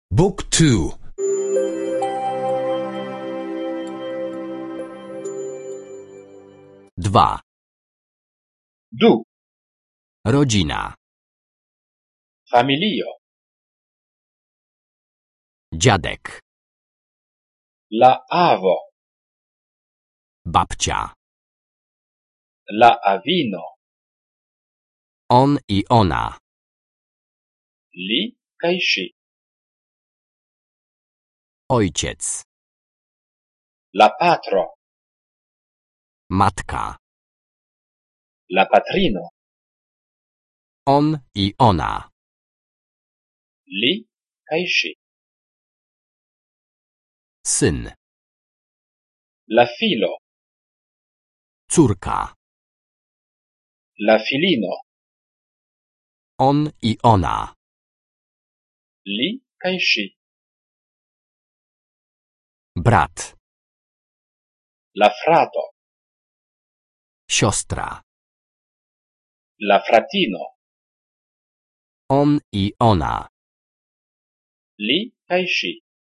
Book 2. 2. Du. Rodzina. Familio. Dziadek. La avo. Babcia. La avino. On i ona. Li kaj ŝi. Ojciec. La patro. Matka. La patrino. On i ona. Li kaj ŝi. Syn. La filo. Córka. La filino. On i ona. Li kaj ŝi. Brat. La frato. Siostra. La fratino. On i ona. Li kaj ŝi.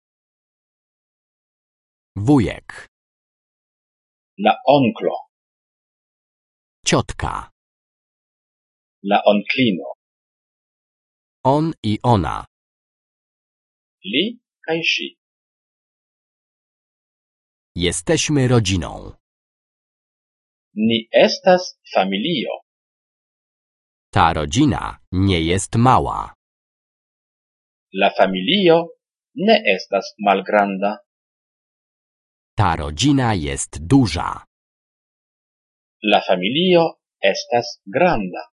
Wujek. La onklo. Ciotka. La onklino. On i ona. Li kaj ŝi. Jesteśmy rodziną. Ni estas familio. Ta rodzina nie jest mała. La familio ne estas malgranda. Ta rodzina jest duża. La familio estas granda.